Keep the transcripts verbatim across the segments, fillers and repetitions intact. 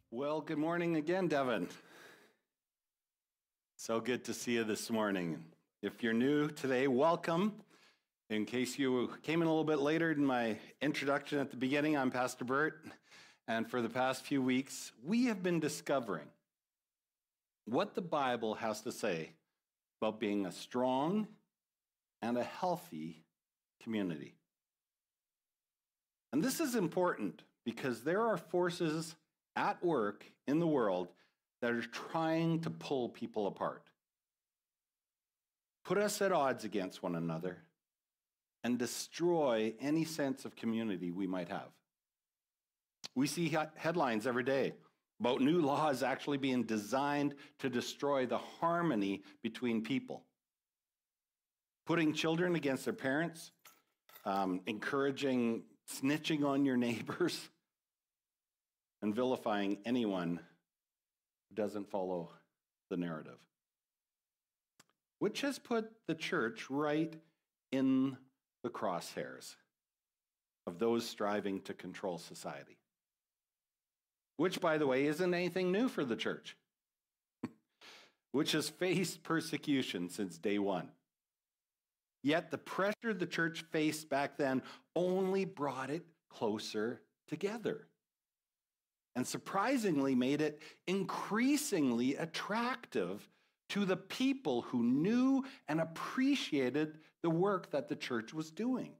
Well, good morning again, Devin. So good to see you this morning. If you're new today, welcome. In case you came in a little bit later in my introduction at the beginning, I'm Pastor Bert, and for the past few weeks, we have been discovering what the Bible has to say about being a strong and a healthy community. And this is important because there are forces at work in the world that are trying to pull people apart, put us at odds against one another, and destroy any sense of community we might have. We see headlines every day about new laws actually being designed to destroy the harmony between people, putting children against their parents, um, encouraging snitching on your neighbors, and vilifying anyone who doesn't follow the narrative, which has put the church right in the crosshairs of those striving to control society. Which, by the way, isn't anything new for the church, which has faced persecution since day one. Yet the pressure the church faced back then only brought it closer together, and surprisingly made it increasingly attractive to the people who knew and appreciated the work that the church was doing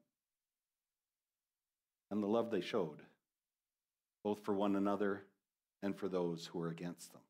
and the love they showed, both for one another and for those who were against them.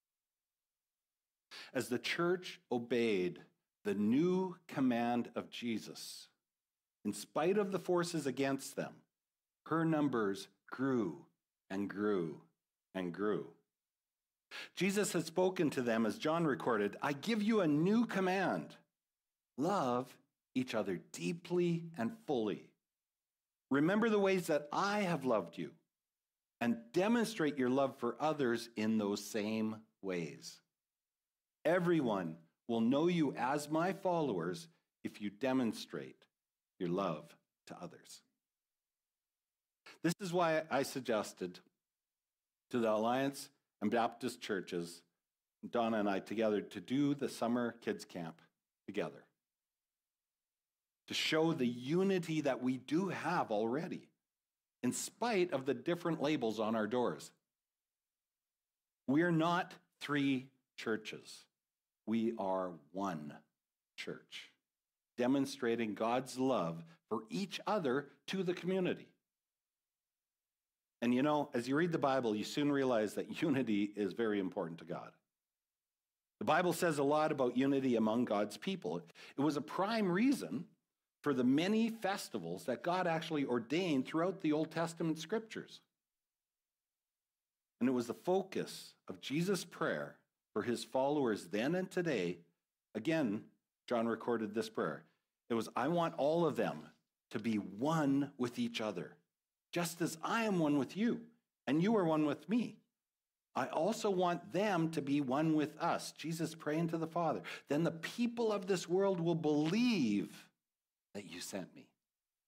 As the church obeyed the new command of Jesus, in spite of the forces against them, her numbers grew and grew and grew. Jesus had spoken to them, as John recorded, "I give you a new command. Love each other deeply and fully. Remember the ways that I have loved you, and demonstrate your love for others in those same ways. Everyone will know you as my followers if you demonstrate your love to others." This is why I suggested to the Alliance and Baptist churches, Donna and I together, to do the summer kids camp together, to show the unity that we do have already, in spite of the different labels on our doors. We're not three churches. We are one church, demonstrating God's love for each other to the community. And you know, as you read the Bible, you soon realize that unity is very important to God. The Bible says a lot about unity among God's people. It was a prime reason for the many festivals that God actually ordained throughout the Old Testament scriptures. And it was the focus of Jesus' prayer for his followers then and today. Again, John recorded this prayer. It was, "I want all of them to be one with each other, just as I am one with you, and you are one with me. I also want them to be one with us." Jesus praying to the Father. "Then the people of this world will believe that you sent me."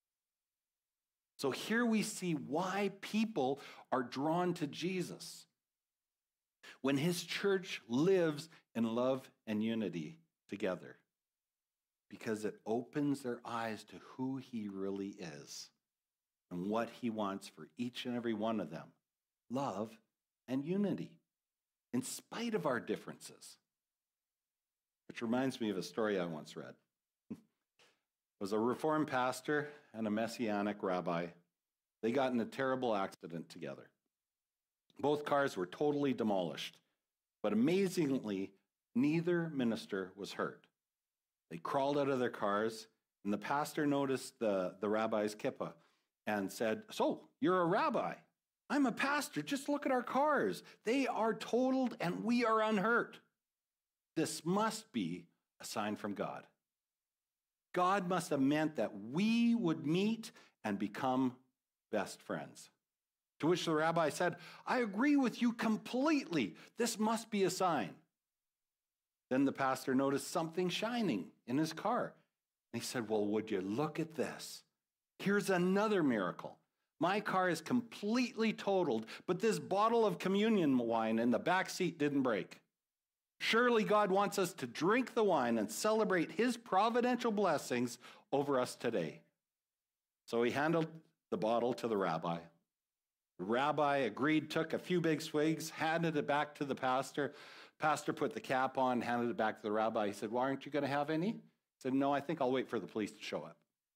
So here we see why people are drawn to Jesus when his church lives in love and unity together, because it opens their eyes to who he really is and what he wants for each and every one of them: love and unity, in spite of our differences. Which reminds me of a story I once read. It was a Reformed pastor and a Messianic rabbi. They got in a terrible accident together. Both cars were totally demolished, but amazingly, neither minister was hurt. They crawled out of their cars, and the pastor noticed the, the rabbi's kippah and said, "So, you're a rabbi. I'm a pastor. Just look at our cars. They are totaled and we are unhurt. This must be a sign from God. God must have meant that we would meet and become best friends." To which the rabbi said, "I agree with you completely. This must be a sign." Then the pastor noticed something shining in his car. And he said, "Well, would you look at this? Here's another miracle. My car is completely totaled, but this bottle of communion wine in the back seat didn't break. Surely God wants us to drink the wine and celebrate his providential blessings over us today. So he handed the bottle to the rabbi. The rabbi agreed, took a few big swigs, handed it back to the pastor. Pastor put the cap on, handed it back to the rabbi. He said, "Why aren't you going to have any?" He said, "No, I think I'll wait for the police to show up."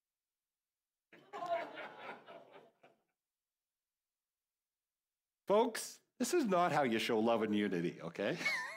Folks, this is not how you show love and unity, okay?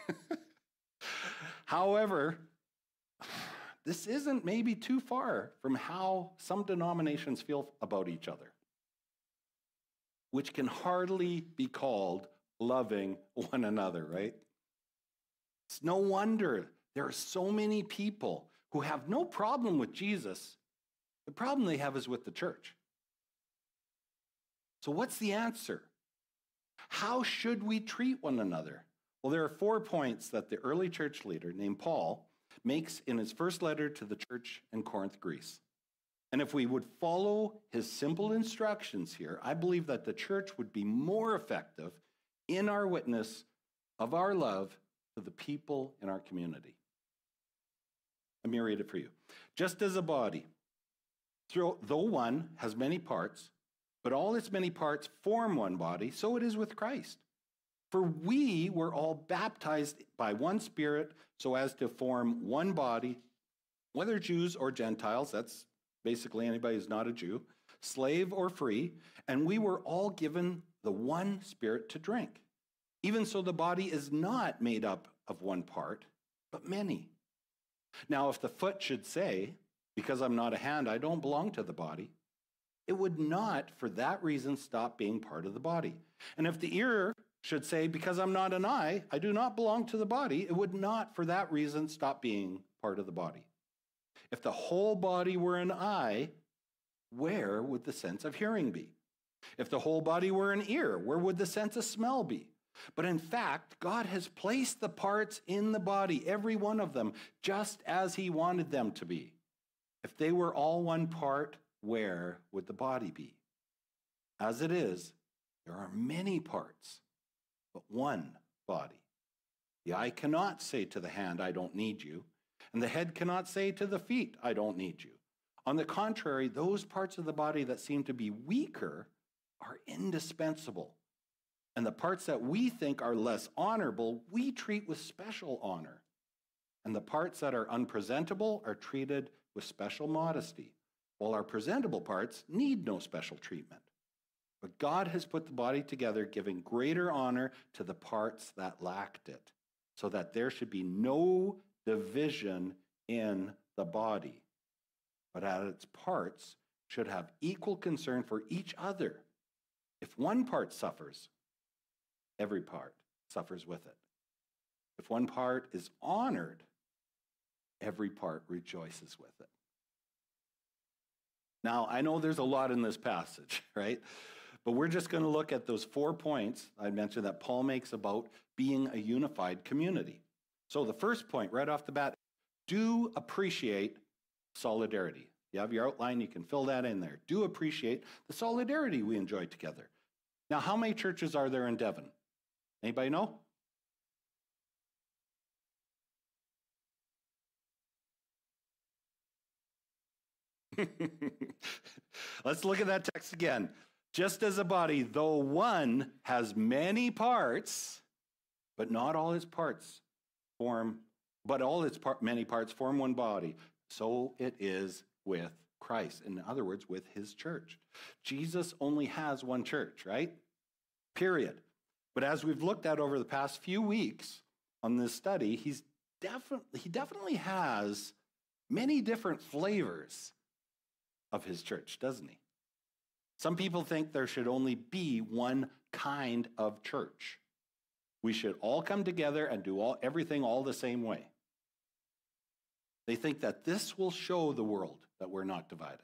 However, this isn't maybe too far from how some denominations feel about each other, which can hardly be called loving one another, right? It's no wonder there are so many people who have no problem with Jesus. The problem they have is with the church. So what's the answer? How should we treat one another? Well, there are four points that the early church leader named Paul makes in his first letter to the church in Corinth, Greece. And if we would follow his simple instructions here, I believe that the church would be more effective in our witness of our love to the people in our community. Let me read it for you. Just as a body, though one has many parts, but all its many parts form one body, so it is with Christ. For we were all baptized by one Spirit so as to form one body, whether Jews or Gentiles, that's basically anybody who's not a Jew, slave or free, and we were all given the one Spirit to drink. Even so, the body is not made up of one part, but many. Now, if the foot should say, "Because I'm not a hand, I don't belong to the body," it would not, for that reason, stop being part of the body. And if the ear should say, "Because I'm not an eye, I do not belong to the body," it would not, for that reason, stop being part of the body. If the whole body were an eye, where would the sense of hearing be? If the whole body were an ear, where would the sense of smell be? But in fact, God has placed the parts in the body, every one of them, just as he wanted them to be. If they were all one part, where would the body be? As it is, there are many parts, but one body. The eye cannot say to the hand, "I don't need you," and the head cannot say to the feet, "I don't need you." On the contrary, those parts of the body that seem to be weaker are indispensable. And the parts that we think are less honorable, we treat with special honor. And the parts that are unpresentable are treated with special modesty, while our presentable parts need no special treatment. But God has put the body together, giving greater honor to the parts that lacked it, so that there should be no division in the body, but at its parts should have equal concern for each other. If one part suffers, every part suffers with it. If one part is honored, every part rejoices with it. Now, I know there's a lot in this passage, right? But we're just going to look at those four points I mentioned that Paul makes about being a unified community. So the first point right off the bat, do appreciate solidarity. You have your outline, you can fill that in there. Do appreciate the solidarity we enjoy together. Now, how many churches are there in Devon? Anybody know? Let's look at that text again. Just as a body, though one has many parts, but not all its parts form, but all its part, many parts form one body, so it is with Christ. In other words, with his church. Jesus only has one church, right? Period. But as we've looked at over the past few weeks on this study, he's definitely he definitely has many different flavors of his church, doesn't he? Some people think there should only be one kind of church. We should all come together and do all everything all the same way. They think that this will show the world that we're not divided.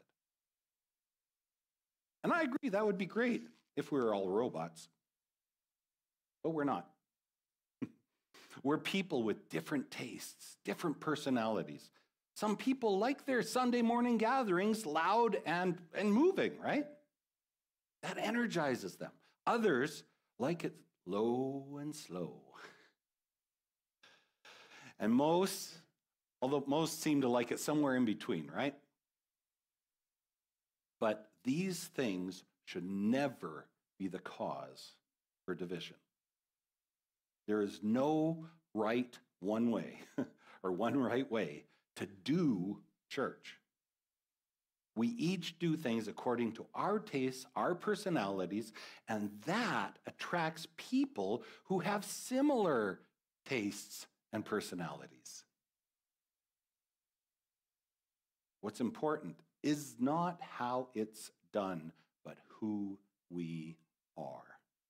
And I agree, that would be great if we were all robots. But we're not. We're people with different tastes, different personalities. Some people like their Sunday morning gatherings loud and, and moving, right? That energizes them. Others like it low and slow. And most, although most seem to like it somewhere in between, right? But these things should never be the cause for division. There is no right one way or one right way to do church. We each do things according to our tastes, our personalities, and that attracts people who have similar tastes and personalities. What's important is not how it's done, but who we are.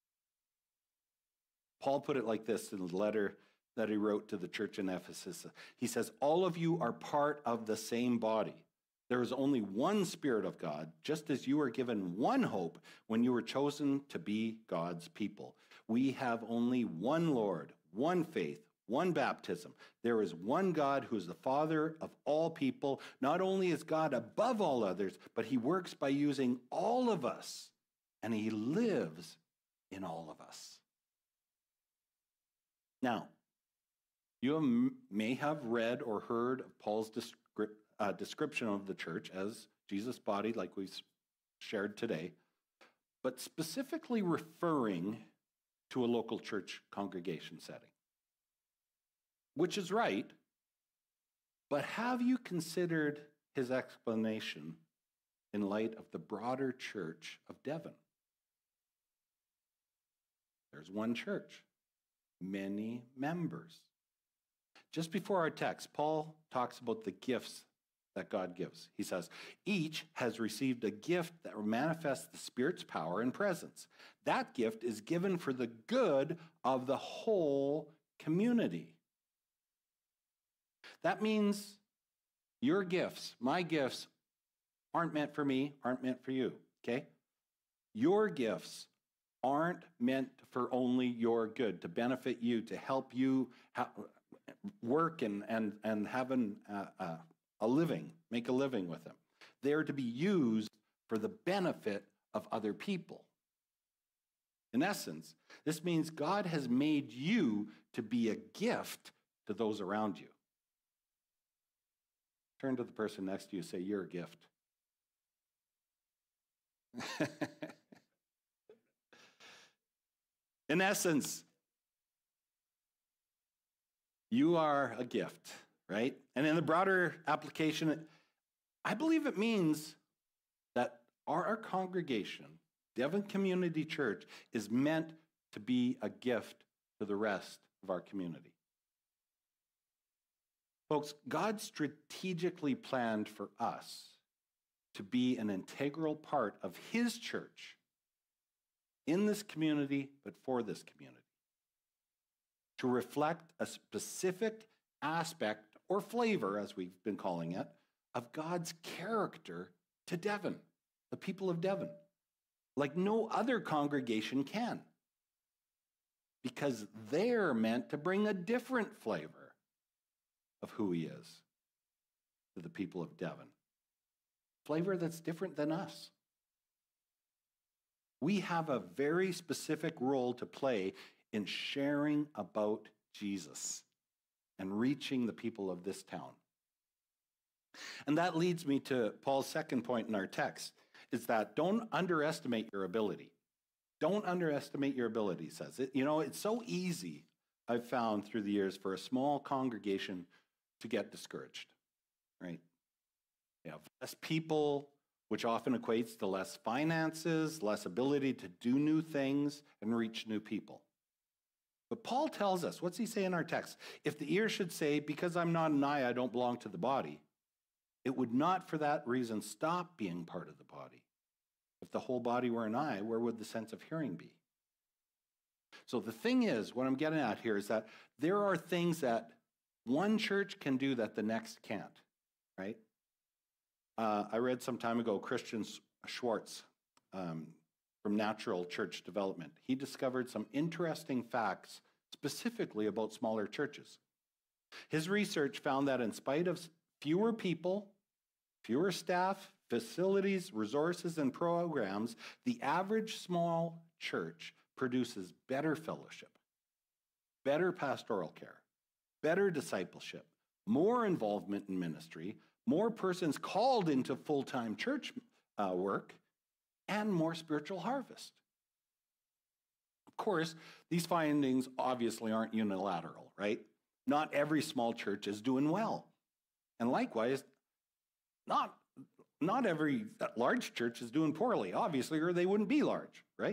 Paul put it like this in the letter that he wrote to the church in Ephesus. He says, all of you are part of the same body. There is only one Spirit of God, just as you were given one hope when you were chosen to be God's people. We have only one Lord, one faith, one baptism. There is one God who is the Father of all people. Not only is God above all others, but he works by using all of us, and he lives in all of us. Now, you may have read or heard of Paul's descri- uh, description of the church as Jesus' body, like we shared today, but specifically referring to a local church congregation setting. Which is right, but have you considered his explanation in light of the broader church of Devon? There's one church, many members. Just before our text, Paul talks about the gifts that God gives. He says, each has received a gift that manifests the Spirit's power and presence. That gift is given for the good of the whole community. That means your gifts, my gifts, aren't meant for me, aren't meant for you, okay? Your gifts aren't meant for only your good, to benefit you, to help you ha- work and, and, and have an, uh, uh, a living, make a living with them. They're to be used for the benefit of other people. In essence, this means God has made you to be a gift to those around you. Turn to the person next to you and say, you're a gift. In essence, you are a gift, right? And in the broader application, I believe it means that our, our congregation, Devon Community Church, is meant to be a gift to the rest of our community. Folks, God strategically planned for us to be an integral part of his church in this community, but for this community. To reflect a specific aspect or flavor, as we've been calling it, of God's character to Devon, the people of Devon, like no other congregation can. Because they're meant to bring a different flavor of who he is to the people of Devon. Flavor that's different than us. We have a very specific role to play in sharing about Jesus and reaching the people of this town. And that leads me to Paul's second point in our text, is that don't underestimate your ability. Don't underestimate your ability, he says. It, you know, it's so easy, I've found through the years, for a small congregation to get discouraged, right? You have less people, which often equates to less finances, less ability to do new things and reach new people. But Paul tells us, what's he say in our text? If the ear should say, because I'm not an eye, I don't belong to the body, it would not for that reason stop being part of the body. If the whole body were an eye, where would the sense of hearing be? So the thing is, what I'm getting at here is that there are things that one church can do that the next can't, right? Uh, I read some time ago Christian Schwartz um, from Natural Church Development. He discovered some interesting facts specifically about smaller churches. His research found that in spite of fewer people, fewer staff, facilities, resources, and programs, the average small church produces better fellowship, better pastoral care, better discipleship, more involvement in ministry, more persons called into full-time church uh, work, and more spiritual harvest. Of course, these findings obviously aren't unilateral, right? Not every small church is doing well. And likewise, not, not every large church is doing poorly, obviously, or they wouldn't be large, right?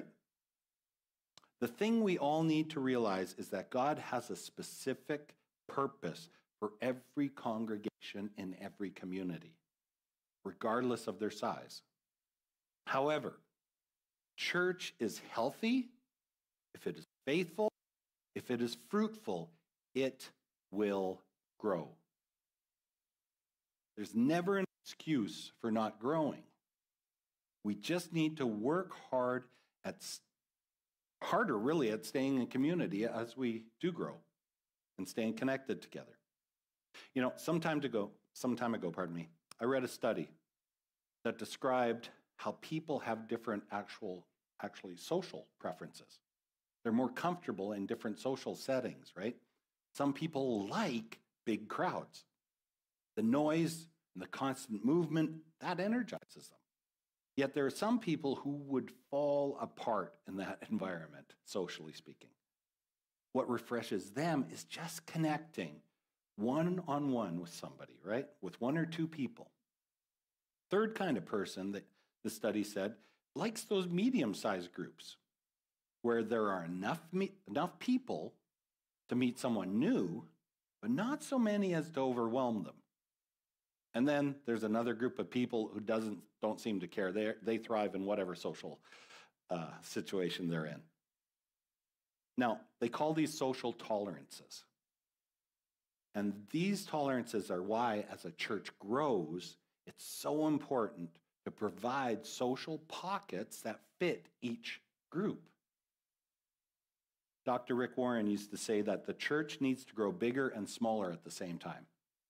The thing we all need to realize is that God has a specific purpose for every congregation in every community, regardless of their size. However, church is healthy if it is faithful, if it is fruitful, it will grow. There's never an excuse for not growing. We just need to work hard at, harder really at staying in community as we do grow and staying connected together. You know, some time ago, some time ago, pardon me, I read a study that described how people have different actual, actually social preferences. They're more comfortable in different social settings, right? Some people like big crowds. The noise and the constant movement, that energizes them. Yet there are some people who would fall apart in that environment, socially speaking. What refreshes them is just connecting one-on-one with somebody, right? With one or two people. Third kind of person that the study said likes those medium-sized groups where there are enough, me- enough people to meet someone new, but not so many as to overwhelm them. And then there's another group of people who doesn't don't seem to care. They they thrive in whatever social uh, situation they're in. Now, they call these social tolerances. And these tolerances are why, as a church grows, it's so important to provide social pockets that fit each group. Doctor Rick Warren used to say that the church needs to grow bigger and smaller at the same time.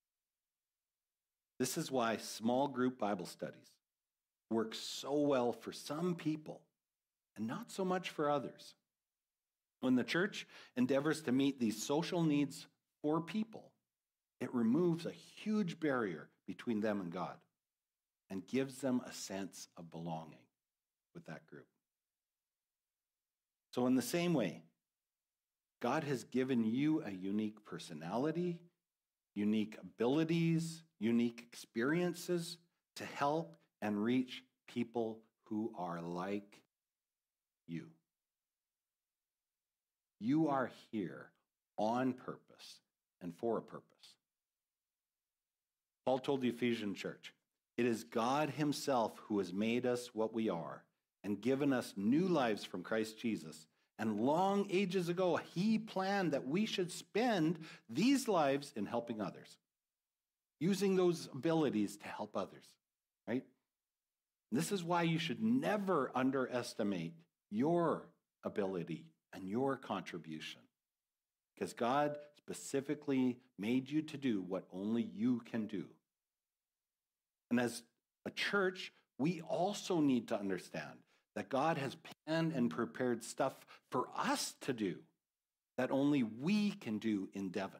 This is why small group Bible studies work so well for some people and not so much for others. When the church endeavors to meet these social needs for people, it removes a huge barrier between them and God and gives them a sense of belonging with that group. So in the same way, God has given you a unique personality, unique abilities, unique experiences to help and reach people who are like you. You are here on purpose and for a purpose. Paul told the Ephesian church, it is God himself who has made us what we are and given us new lives from Christ Jesus. And long ages ago, he planned that we should spend these lives in helping others, using those abilities to help others, right? This is why you should never underestimate your ability and your contribution, because God specifically made you to do what only you can do. And as a church, we also need to understand that God has planned and prepared stuff for us to do that only we can do in Devon.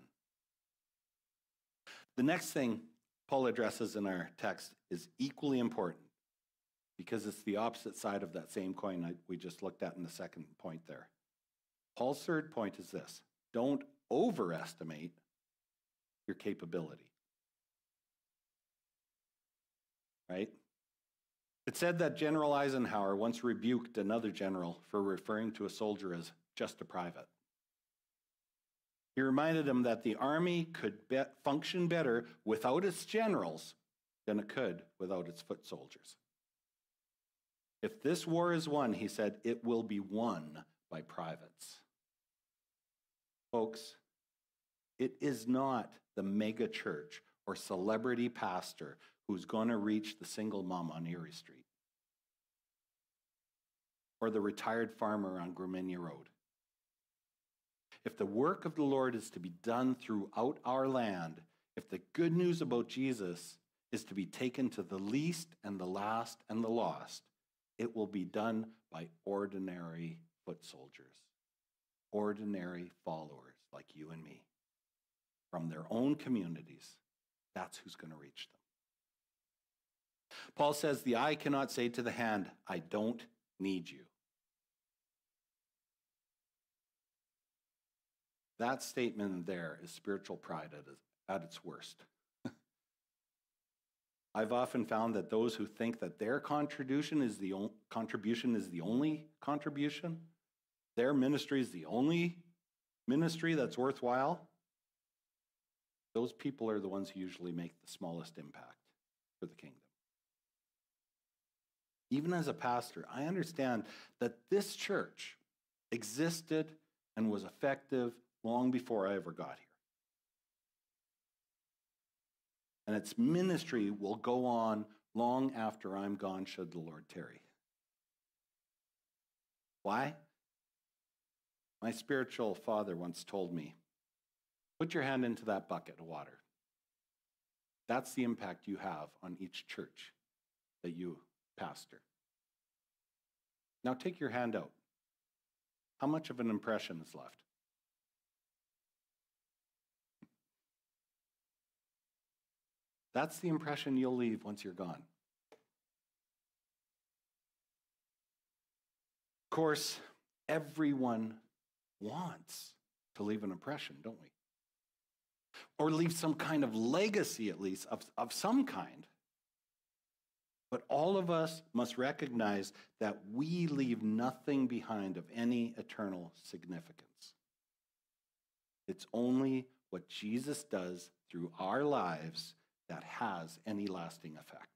The next thing Paul addresses in our text is equally important because it's the opposite side of that same coin I, we just looked at in the second point there. Paul's third point is this: don't overestimate your capability. Right? It said that General Eisenhower once rebuked another general for referring to a soldier as just a private. He reminded him that the army could be- function better without its generals than it could without its foot soldiers. If this war is won, he said, it will be won by privates. Folks, it is not the mega church or celebrity pastor who's going to reach the single mom on Erie Street or the retired farmer on Grumenia Road. If the work of the Lord is to be done throughout our land, if the good news about Jesus is to be taken to the least and the last and the lost, it will be done by ordinary foot soldiers, ordinary followers like you and me, from their own communities. That's who's going to reach them. Paul says, the eye cannot say to the hand, I don't need you. That statement there is spiritual pride at its, at its worst. I've often found that those who think that their contribution is the only, contribution is the only contribution, their ministry is the only ministry that's worthwhile, those people are the ones who usually make the smallest impact for the kingdom. Even as a pastor, I understand that this church existed and was effective long before I ever got here. And its ministry will go on long after I'm gone, should the Lord tarry. Why? My spiritual father once told me, put your hand into that bucket of water. That's the impact you have on each church that you pastor. Now take your hand out. How much of an impression is left? That's the impression you'll leave once you're gone. Of course, everyone wants to leave an impression, don't we? Or leave some kind of legacy, at least, of, of some kind. But all of us must recognize that we leave nothing behind of any eternal significance. It's only what Jesus does through our lives that has any lasting effect.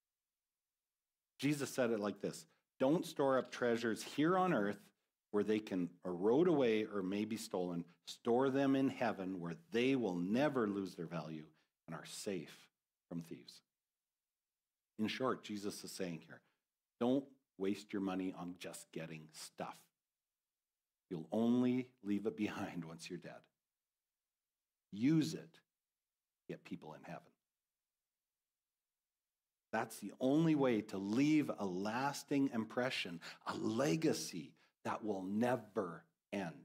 Jesus said it like this, don't store up treasures here on earth where they can erode away or may be stolen. Store them in heaven where they will never lose their value and are safe from thieves. In short, Jesus is saying here, don't waste your money on just getting stuff. You'll only leave it behind once you're dead. Use it to get people in heaven. That's the only way to leave a lasting impression, a legacy that will never end.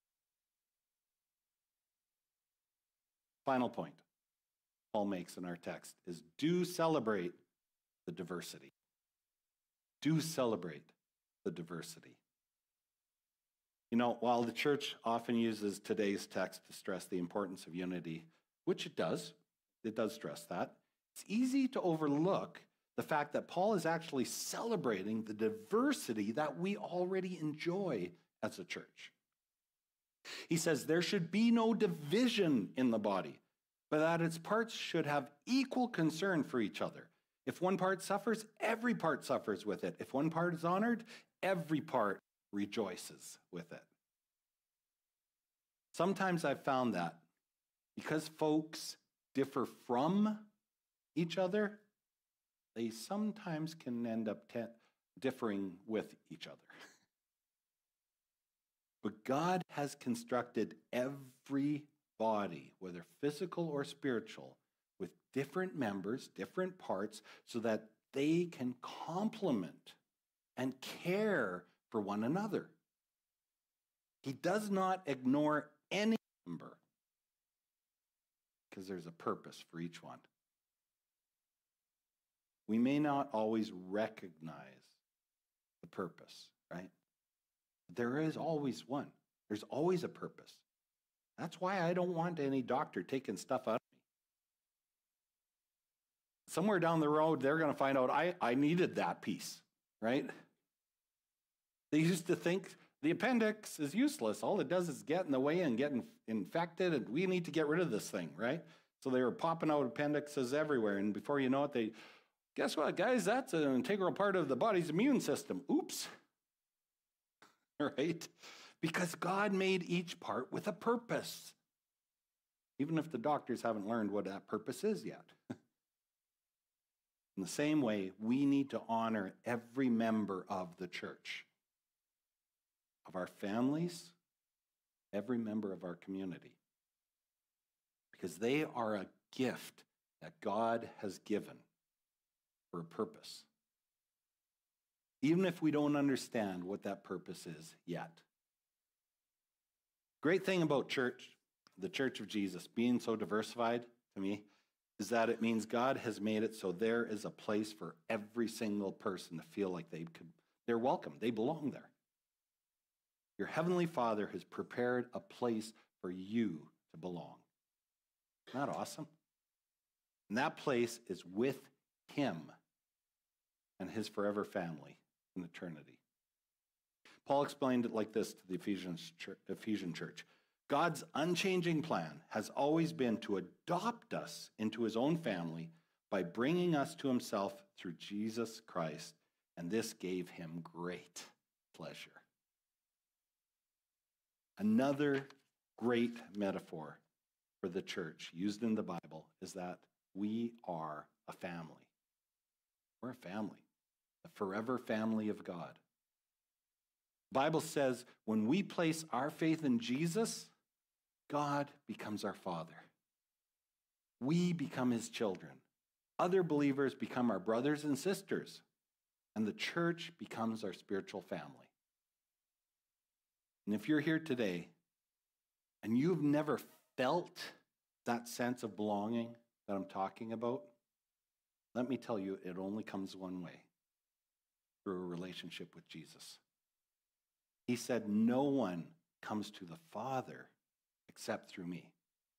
Final point Paul makes in our text is do celebrate the diversity. Do celebrate the diversity. You know, while the church often uses today's text to stress the importance of unity, which it does, it does stress that, it's easy to overlook the fact that Paul is actually celebrating the diversity that we already enjoy as a church. He says there should be no division in the body, but that its parts should have equal concern for each other. If one part suffers, every part suffers with it. If one part is honored, every part rejoices with it. Sometimes I've found that because folks differ from each other, they sometimes can end up te- differing with each other. But God has constructed every body, whether physical or spiritual, with different members, different parts, so that they can complement and care for one another. He does not ignore any member because there's a purpose for each one. We may not always recognize the purpose, right? There is always one. There's always a purpose. That's why I don't want any doctor taking stuff out of me. Somewhere down the road, they're going to find out I, I needed that piece, right? They used to think the appendix is useless. All it does is get in the way and get in, infected, and we need to get rid of this thing, right? So they were popping out appendixes everywhere, and before you know it, they, guess what, guys? That's an integral part of the body's immune system. Oops. Right? Because God made each part with a purpose, even if the doctors haven't learned what that purpose is yet. In the same way, we need to honor every member of the church, of our families, every member of our community, because they are a gift that God has given for a purpose, even if we don't understand what that purpose is yet. Great thing about church, the Church of Jesus, being so diversified to me, is that it means God has made it so there is a place for every single person to feel like they could, they're welcome, they belong there. Your Heavenly Father has prepared a place for you to belong. Isn't that awesome? And that place is with Him and His forever family in eternity. Paul explained it like this to the Ephesians church, Ephesian church. God's unchanging plan has always been to adopt us into His own family by bringing us to Himself through Jesus Christ, and this gave Him great pleasure. Another great metaphor for the church used in the Bible is that we are a family. We're a family, a forever family of God. The Bible says when we place our faith in Jesus, God becomes our Father. We become His children. Other believers become our brothers and sisters, and the church becomes our spiritual family. And if you're here today and you've never felt that sense of belonging that I'm talking about, let me tell you, it only comes one way, through a relationship with Jesus. He said, no one comes to the Father except through me.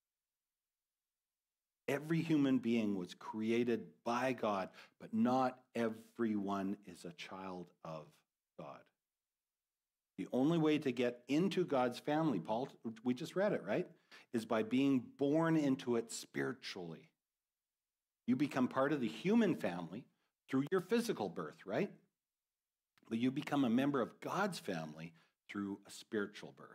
Every human being was created by God, but not everyone is a child of God. The only way to get into God's family, Paul, we just read it, right, is by being born into it spiritually. You become part of the human family through your physical birth, right? But you become a member of God's family through a spiritual birth.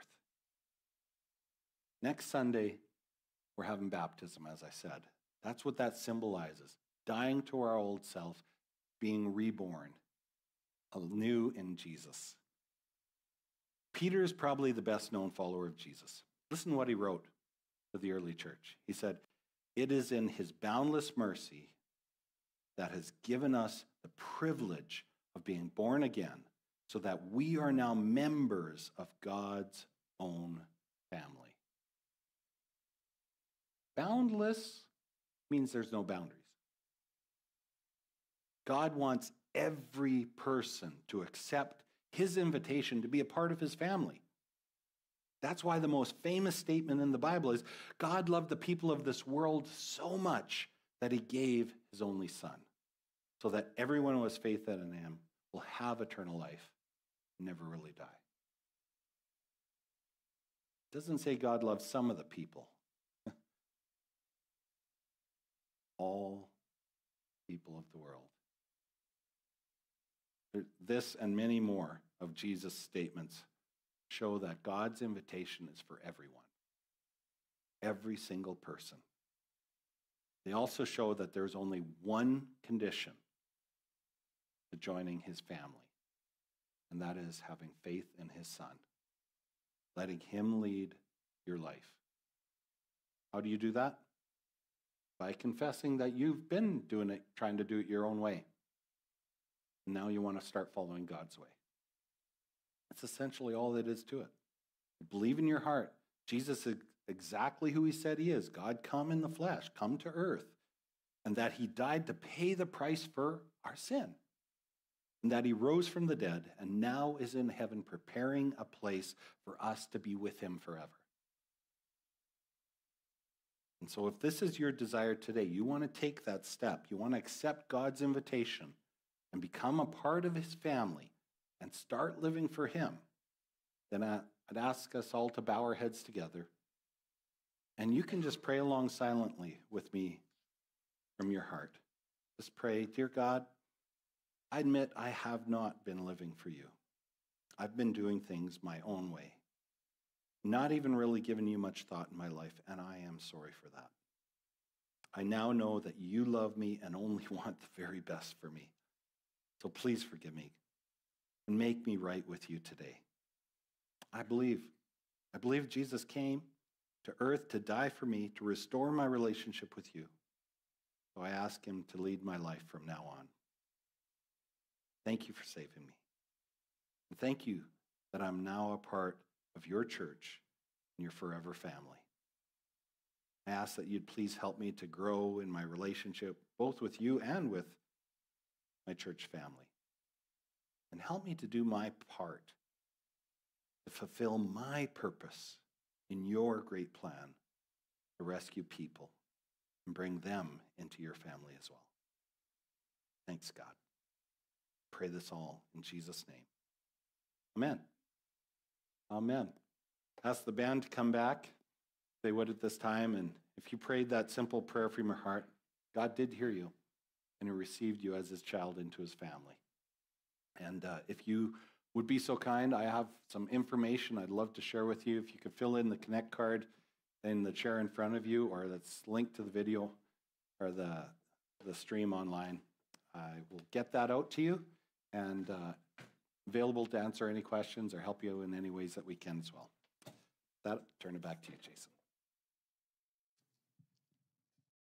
Next Sunday, we're having baptism, as I said. That's what that symbolizes. Dying to our old self, being reborn, anew in Jesus. Peter is probably the best known follower of Jesus. Listen to what he wrote to the early church. He said, it is in His boundless mercy that has given us the privilege of being born again, so that we are now members of God's own family. Boundless means there's no boundaries. God wants every person to accept His invitation to be a part of His family. That's why the most famous statement in the Bible is, God loved the people of this world so much that He gave His only Son, so that everyone who has faith in Him will have eternal life and never really die. It doesn't say God loves some of the people. All people of the world. This and many more of Jesus' statements show that God's invitation is for everyone, every single person. They also show that there's only one condition to joining His family, and that is having faith in His Son, letting Him lead your life. How do you do that? By confessing that you've been doing it, trying to do it your own way. And now you want to start following God's way. That's essentially all that is to it. You believe in your heart, Jesus is exactly who He said He is. God come in the flesh, come to earth. And that He died to pay the price for our sin. And that He rose from the dead and now is in heaven preparing a place for us to be with Him forever. And so if this is your desire today, you want to take that step, you want to accept God's invitation and become a part of His family and start living for Him, then I'd ask us all to bow our heads together. And you can just pray along silently with me from your heart. Just pray, dear God, I admit I have not been living for You. I've been doing things my own way, not even really giving You much thought in my life, and I am sorry for that. I now know that You love me and only want the very best for me. So please forgive me and make me right with You today. I believe, I believe Jesus came to earth to die for me, to restore my relationship with You. So I ask him to lead my life from now on. Thank you for saving me. And thank you that I'm now a part of your church and your forever family. I ask that you'd please help me to grow in my relationship, both with you and with my church family. And help me to do my part to fulfill my purpose in your great plan to rescue people and bring them into your family as well. Thanks, God. Pray this all in Jesus' name. Amen. Amen. Ask the band to come back. They would at this time. And if you prayed that simple prayer from your heart, God did hear you and he received you as his child into his family. And uh, if you would be so kind, I have some information I'd love to share with you. If you could fill in the Connect card in the chair in front of you, or that's linked to the video or the, the stream online, I will get that out to you and uh, available to answer any questions or help you in any ways that we can as well. That, turn it back to you, Jason.